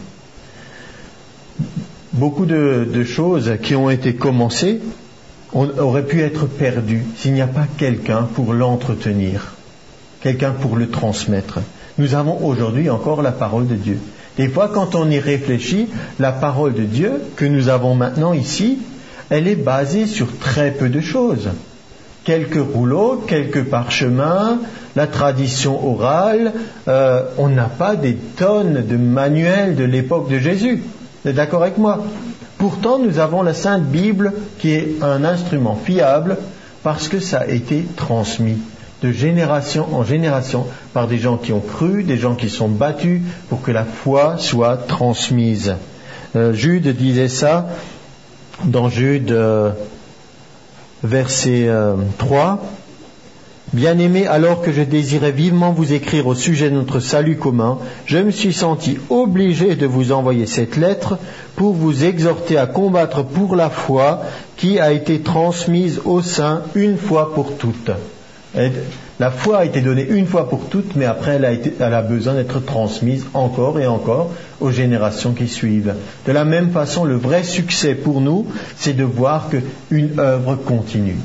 Beaucoup de, de choses qui ont été commencées on, auraient pu être perdues s'il n'y a pas quelqu'un pour l'entretenir, quelqu'un pour le transmettre. Nous avons aujourd'hui encore la parole de Dieu. Des fois, quand on y réfléchit, la parole de Dieu que nous avons maintenant ici, elle est basée sur très peu de choses. Quelques rouleaux, quelques parchemins, la tradition orale. Euh, on n'a pas des tonnes de manuels de l'époque de Jésus. Vous êtes d'accord avec moi ? Pourtant, nous avons la Sainte Bible qui est un instrument fiable parce que ça a été transmis de génération en génération par des gens qui ont cru, des gens qui sont battus pour que la foi soit transmise. Euh, Jude disait ça dans Jude... Euh, Verset euh, trois. Bien-aimés, alors que je désirais vivement vous écrire au sujet de notre salut commun, je me suis senti obligé de vous envoyer cette lettre pour vous exhorter à combattre pour la foi qui a été transmise aux saints une fois pour toutes. Elle, la foi a été donnée une fois pour toutes, mais après elle a, été, elle a besoin d'être transmise encore et encore aux générations qui suivent. De la même façon, le vrai succès pour nous, c'est de voir qu'une œuvre continue.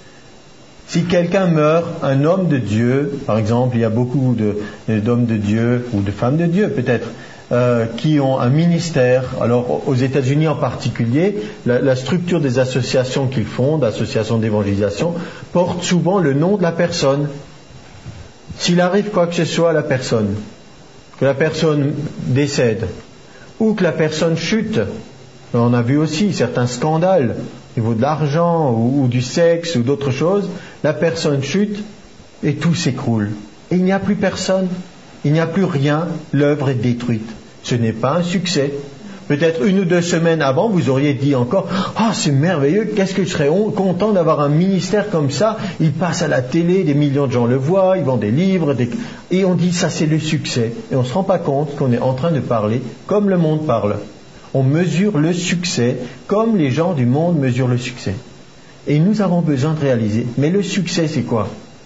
Si quelqu'un meurt, un homme de Dieu, par exemple, il y a beaucoup de, d'hommes de Dieu, ou de femmes de Dieu peut-être, euh, qui ont un ministère. Alors aux États-Unis en particulier, la, la structure des associations qu'ils font, d'associations d'évangélisation, porte souvent le nom de la personne. S'il arrive quoi que ce soit à la personne, que la personne décède, ou que la personne chute, on a vu aussi certains scandales, au niveau de l'argent, ou, ou du sexe, ou d'autres choses, la personne chute et tout s'écroule. Et il n'y a plus personne, il n'y a plus rien, l'œuvre est détruite. Ce n'est pas un succès. Peut-être une ou deux semaines avant, vous auriez dit encore « Ah, oh, c'est merveilleux, qu'est-ce que je serais content d'avoir un ministère comme ça, il passe à la télé, des millions de gens le voient, ils vendent des livres, des... et on dit ça c'est le succès. » Et on ne se rend pas compte qu'on est en train de parler comme le monde parle. On mesure le succès comme les gens du monde mesurent le succès. Et nous avons besoin de réaliser. Mais le succès, c'est quoi?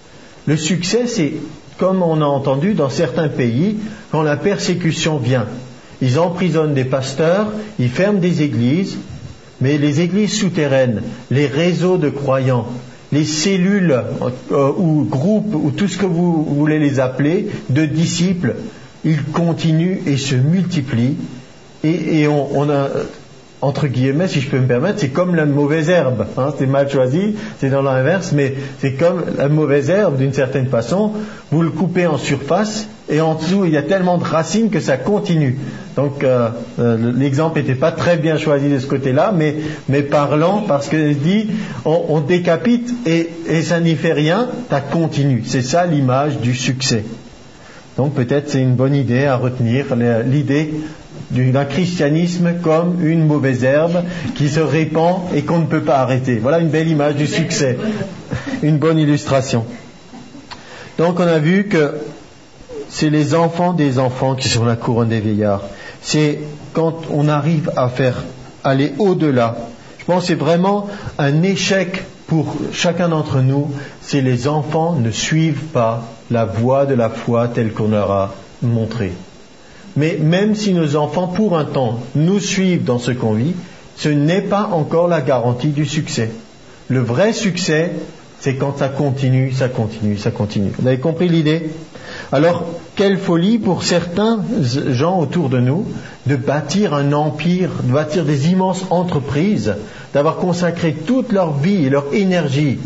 Le succès, c'est, comme on a entendu dans certains pays, quand la persécution vient. Ils emprisonnent des pasteurs, ils ferment des églises, mais les églises souterraines, les réseaux de croyants, les cellules euh, ou groupes, ou tout ce que vous voulez les appeler, de disciples, ils continuent et se multiplient. Et, et on, on a, entre guillemets, si je peux me permettre, c'est comme la mauvaise herbe. Hein, c'est mal choisi, c'est dans l'inverse, mais c'est comme la mauvaise herbe d'une certaine façon. Vous le coupez en surface et en dessous, il y a tellement de racines que ça continue. Donc, euh, euh, l'exemple n'était pas très bien choisi de ce côté-là, mais, mais parlant, parce que dit, on, on décapite et, et ça n'y fait rien, ça continue. C'est ça l'image du succès. Donc, peut-être c'est une bonne idée à retenir, l'idée d'un christianisme comme une mauvaise herbe qui se répand et qu'on ne peut pas arrêter. Voilà une belle image du succès, une bonne illustration. Donc on a vu que c'est les enfants des enfants qui sont la couronne des vieillards. C'est quand on arrive à faire aller au-delà. Je pense que c'est vraiment un échec pour chacun d'entre nous, c'est les enfants ne suivent pas la voie de la foi telle qu'on leur a montrée. Mais même si nos enfants, pour un temps, nous suivent dans ce qu'on vit, ce n'est pas encore la garantie du succès. Le vrai succès, c'est quand ça continue, ça continue, ça continue. Vous avez compris l'idée? Alors, quelle folie pour certains gens autour de nous de bâtir un empire, de bâtir des immenses entreprises, d'avoir consacré toute leur vie et leur énergie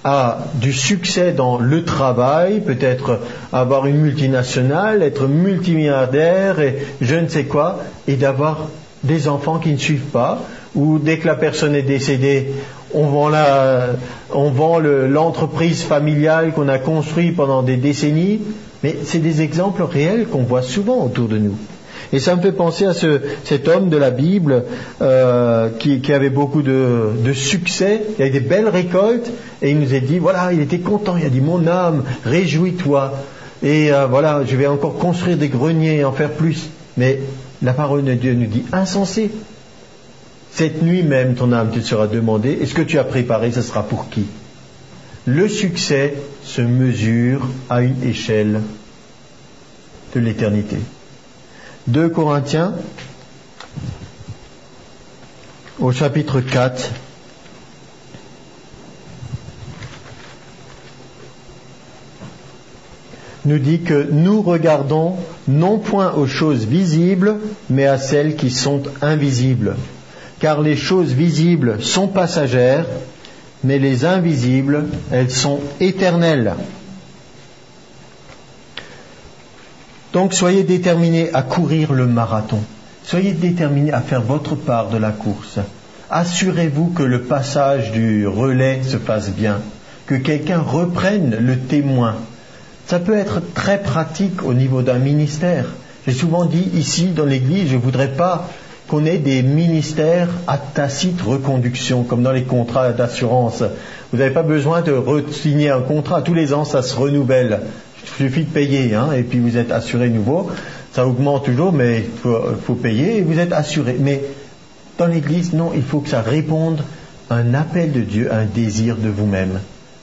à du succès dans le travail, peut-être avoir une multinationale, être multimilliardaire et je ne sais quoi, et d'avoir des enfants qui ne suivent pas, ou dès que la personne est décédée, on vend, la, on vend le, l'entreprise familiale qu'on a construite pendant des décennies. Mais c'est des exemples réels qu'on voit souvent autour de nous. Et ça me fait penser à ce, cet homme de la Bible euh, qui, qui avait beaucoup de, de succès, il avait des belles récoltes, et il nous a dit, voilà, il était content, il a dit, mon âme, réjouis-toi, et euh, voilà, je vais encore construire des greniers et en faire plus. Mais la parole de Dieu nous dit, insensé, cette nuit même ton âme te sera demandée, et ce que tu as préparé, ce sera pour qui? Le succès se mesure à une échelle de l'éternité. deux Corinthiens, au chapitre quatre, nous dit que nous regardons non point aux choses visibles, mais à celles qui sont invisibles. Car les choses visibles sont passagères, mais les invisibles, elles sont éternelles. Donc soyez déterminés à courir le marathon. Soyez déterminés à faire votre part de la course. Assurez-vous que le passage du relais se passe bien, que quelqu'un reprenne le témoin. Ça peut être très pratique au niveau d'un ministère. J'ai souvent dit ici dans l'église, je ne voudrais pas qu'on ait des ministères à tacite reconduction, comme dans les contrats d'assurance. Vous n'avez pas besoin de re-signer un contrat. Tous les ans, ça se renouvelle. Il suffit de payer, hein, et puis vous êtes assuré nouveau. Ça augmente toujours, mais il faut, faut payer et vous êtes assuré. Mais dans l'Église, non, il faut que ça réponde à un appel de Dieu, à un désir de vous-même.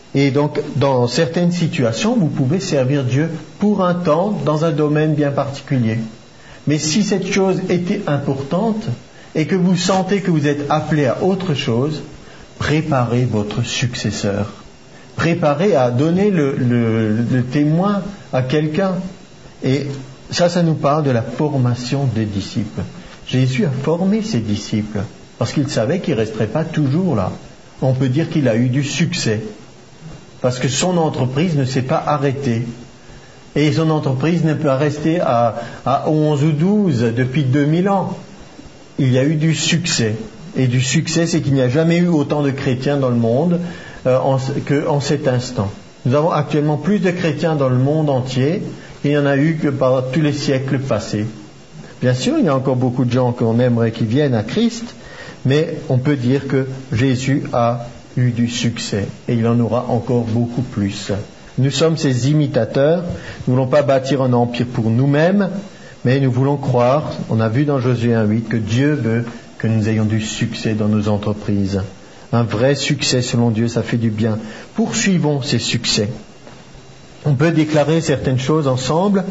Et donc, dans certaines situations, vous pouvez servir Dieu pour un temps, dans un domaine bien particulier. Mais si cette chose était importante et que vous sentez que vous êtes appelé à autre chose, préparez votre successeur. Préparez à donner le, le, le témoin à quelqu'un. Et ça, ça nous parle de la formation des disciples. Jésus a formé ses disciples parce qu'il savait qu'ils ne resteraient pas toujours là. On peut dire qu'il a eu du succès parce que son entreprise ne s'est pas arrêtée. Et son entreprise ne peut pas rester à, à onze ou douze depuis deux mille ans. Il y a eu du succès. Et du succès, c'est qu'il n'y a jamais eu autant de chrétiens dans le monde euh, en, qu'en cet instant. Nous avons actuellement plus de chrétiens dans le monde entier qu'il n'y en a eu que par tous les siècles passés. Bien sûr, il y a encore beaucoup de gens qu'on aimerait qu'ils viennent à Christ, mais on peut dire que Jésus a eu du succès et il en aura encore beaucoup plus. Nous sommes ses imitateurs, nous ne voulons pas bâtir un empire pour nous-mêmes, mais nous voulons croire, on a vu dans Josué un huit, que Dieu veut que nous ayons du succès dans nos entreprises. Un vrai succès selon Dieu, ça fait du bien. Poursuivons ces succès. On peut déclarer certaines choses ensemble.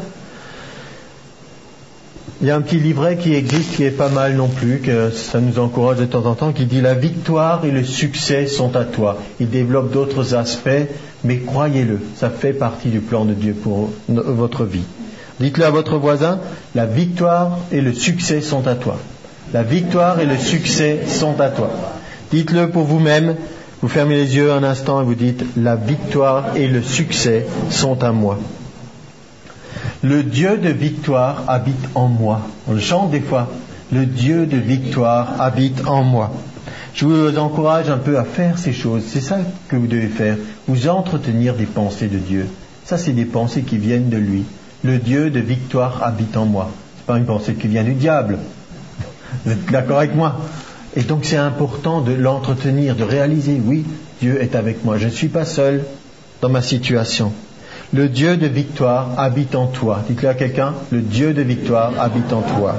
Il y a un petit livret qui existe qui est pas mal non plus, que ça nous encourage de temps en temps, qui dit « La victoire et le succès sont à toi ». Il développe d'autres aspects, mais croyez-le, ça fait partie du plan de Dieu pour votre vie. Dites-le à votre voisin, la victoire et le succès sont à toi. La victoire et le succès sont à toi. Dites-le pour vous-même, vous fermez les yeux un instant et vous dites, la victoire et le succès sont à moi. Le Dieu de victoire habite en moi. On le chante des fois. Le Dieu de victoire habite en moi. Je vous encourage un peu à faire ces choses. C'est ça que vous devez faire. Vous entretenir des pensées de Dieu. Ça, c'est des pensées qui viennent de lui. Le Dieu de victoire habite en moi. C'est pas une pensée qui vient du diable. Vous êtes d'accord avec moi? Et donc c'est important de l'entretenir, de réaliser, oui, Dieu est avec moi. Je ne suis pas seul dans ma situation. Le Dieu de victoire habite en toi. Dites-le à quelqu'un, le Dieu de victoire habite en toi.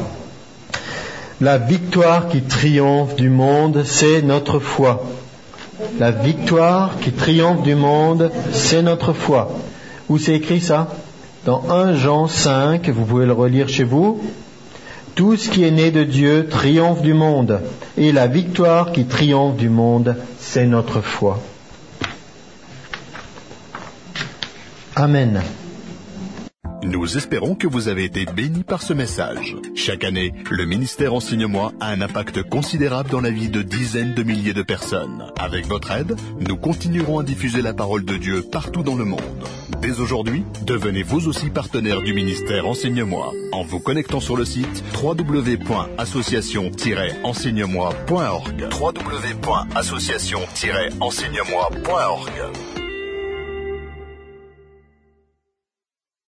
La victoire qui triomphe du monde, c'est notre foi. La victoire qui triomphe du monde, c'est notre foi. Où c'est écrit ça? Dans premier Jean cinq, vous pouvez le relire chez vous. Tout ce qui est né de Dieu triomphe du monde. Et la victoire qui triomphe du monde, c'est notre foi. Amen. Nous espérons que vous avez été bénis par ce message. Chaque année, le ministère Enseigne-moi a un impact considérable dans la vie de dizaines de milliers de personnes. Avec votre aide, nous continuerons à diffuser la parole de Dieu partout dans le monde. Dès aujourd'hui, devenez vous aussi partenaire du ministère Enseigne-moi en vous connectant sur le site w w w point association tiret enseigne moi point org. w w w point association tiret enseigne moi point org.